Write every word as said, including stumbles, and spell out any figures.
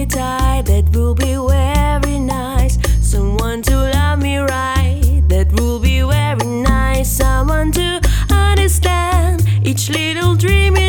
tight, that will be very nice. Someone to love me right, that will be very nice. Someone to understand each little dream.